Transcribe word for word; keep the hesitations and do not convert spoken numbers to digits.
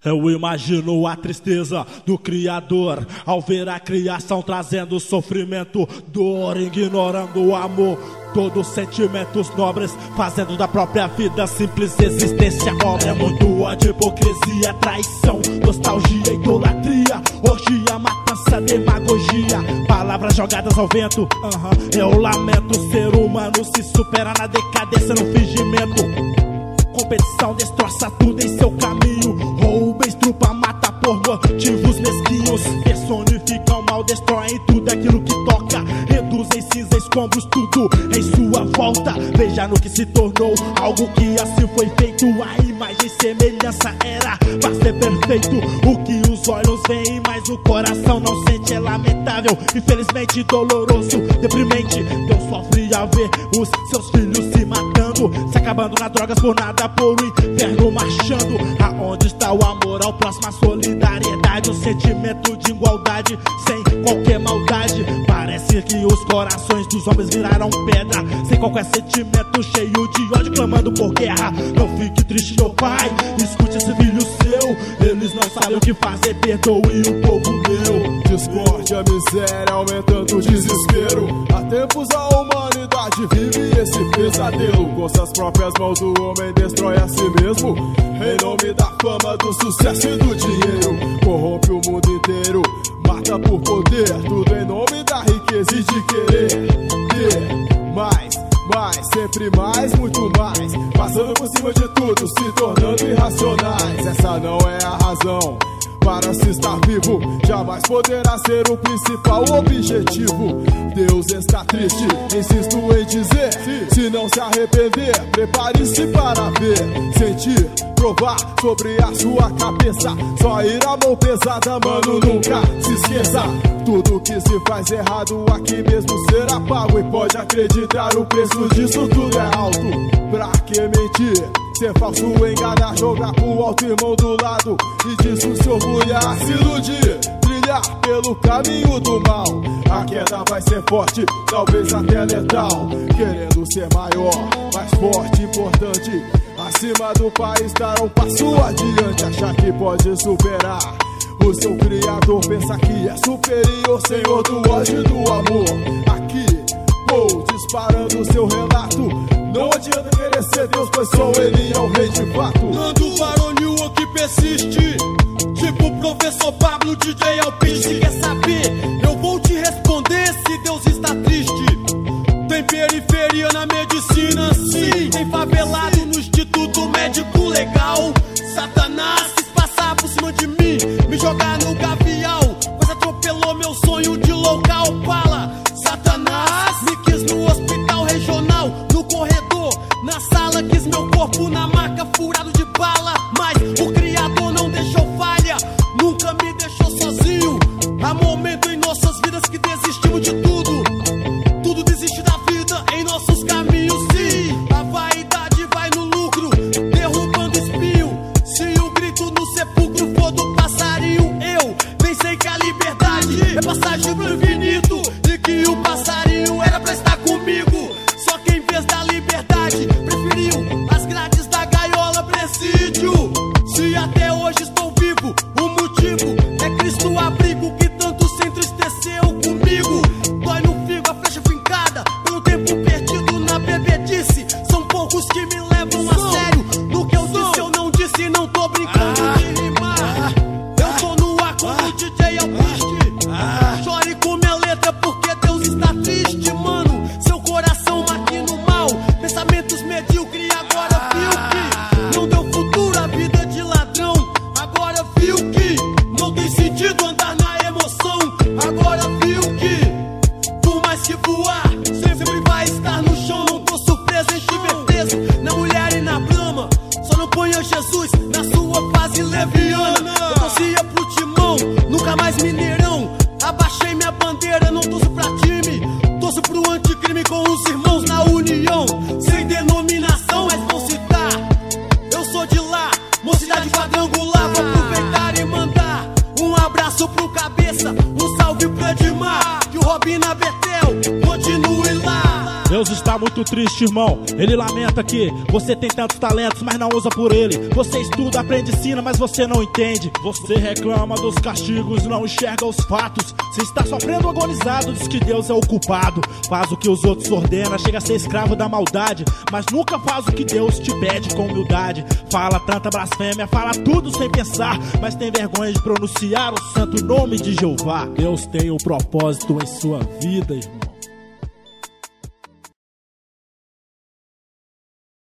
Eu imagino a tristeza do Criador ao ver a criação trazendo sofrimento, dor, ignorando o amor. Todos sentimentos nobres, fazendo da própria vida simples existência pobre. É muito ódio, hipocrisia, traição, nostalgia, idolatria, orgia, matança, demagogia, palavras jogadas ao vento. Uhum. Eu lamento, o ser humano se supera na decadência, no fingimento. Competição destroça tudo em seu caminho. Rouba, estrupa, mata por motivos mesquinhos. Personificam mal, destroem tudo aquilo que toca. Reduzem cinza, escombros, tudo em sua volta. Veja no que se tornou, algo que assim foi feito. A imagem e semelhança era pra ser perfeito. O que os olhos veem, mas o coração não sente. É lamentável, infelizmente doloroso, deprimente. Deus sofre a ver os seus filhos se matando, se acabando nas drogas por nada, por o inferno marchando. Aonde está o amor ao próximo, a solidariedade, o sentimento de igualdade, sem qualquer maldade. Parece que os corações dos homens viraram pedra, sem qualquer sentimento, cheio de ódio, clamando por guerra. Não fique triste, meu pai, escute esse filho seu. Eles não sabem o que fazer, perdoe o povo meu. Discórdia, miséria, aumentando o desespero. Há tempos a humanidade vive esse pesadelo. Com suas próprias mãos o homem destrói a si mesmo, em nome da fama, do sucesso e do dinheiro. Corrompe o mundo inteiro, mata por poder, tudo em nome da riqueza e de querer ter mais, mais, sempre mais, muito mais. Passando por cima de tudo, se tornando irracionais. Essa não é a razão para se estar vivo, jamais poderá ser o principal objetivo. Deus está triste, insisto em dizer, se não se arrepender, prepare-se para ver, sentir, provar sobre a sua cabeça. Só ir a mão pesada, mano, nunca se esqueça. Tudo que se faz errado aqui mesmo será pago, e pode acreditar, o preço disso tudo é alto. Pra que mentir, ser falso, enganar, jogar pro alto irmão do lado, e disso se orgulhar, se iludir, trilhar pelo caminho do mal. A queda vai ser forte, talvez até letal, querendo ser maior, mais forte, importante, acima do país, dar um passo adiante. Achar que pode superar o seu criador, pensa que é superior, senhor do ódio e do amor. Aqui, pô, disparando seu relato, não adianta querer ser Deus, pois só ele é o rei de fato. Nando varonil o que persiste, tipo o professor Pablo, D J Alpiste. Quer saber? Eu vou te responder se Deus está triste. Tem periferia na medicina, sim. Tem favelado no instituto médico legal. Satanás quis passar por cima de mim, me jogar no gavial, pois atropelou meu sonho de local. Fala, Satanás me quis no hospital regional, no corredor, na sala, quis meu corpo na maca, furado de bala. Mas o Criador não deixou falha, nunca me deixou sozinho. Há momento em nossas vidas que desistimos de tudo, tudo desiste da vida em nossos caminhos. Sim, a vaidade vai no lucro, derrubando espinho. Se o grito no sepulcro for do passarinho, eu pensei que a liberdade é passagem pro infinito, e que o passarinho era pra estar comigo. Só que em vez da liberdade preferiu as grades da gaiola, presídio. Se até hoje estou vivo, o motivo é Cristo abrigo, que tanto se entristeceu comigo. Dói no figo a flecha fincada pelo tempo perdido na bebedice. São poucos que me levam a sério, no que eu disse eu não disse, não tô brincando de rimar. Eu tô no ar como o D J Alpiste. Chore com minha letra porque Deus está triste, mano. Seu coração maquina o mal, pensamentos medíocres. Agora viu que não deu futuro a vida de ladrão. Agora viu que não tem sentido andar na emoção. Agora viu que por mais que voar, sempre vai estar no chão. Não tô surpresa em te ver preso na mulher e na brama. Só não ponha Jesus na sua fase leviana. Eu torcia pro timão, nunca mais mineirão. Abaixei minha bandeira, não torço pra time, torço pro anticrime com os irmãos na união. Sem denominação, mas vou citar, eu sou de lá, mocidade quadrangular. Vou aproveitar e mandar um abraço pro Cabeça, um salve pro Edmar, que o Robin na Betel continue lá. Eu Deus está muito triste, irmão. Ele lamenta que você tem tantos talentos, mas não usa por ele. Você estuda, aprende, ensina, mas você não entende. Você reclama dos castigos, não enxerga os fatos. Você está sofrendo agonizado, diz que Deus é o culpado. Faz o que os outros ordenam, chega a ser escravo da maldade, mas nunca faz o que Deus te pede com humildade. Fala tanta blasfêmia, fala tudo sem pensar, mas tem vergonha de pronunciar o santo nome de Jeová. Deus tem um propósito em sua vida, irmão.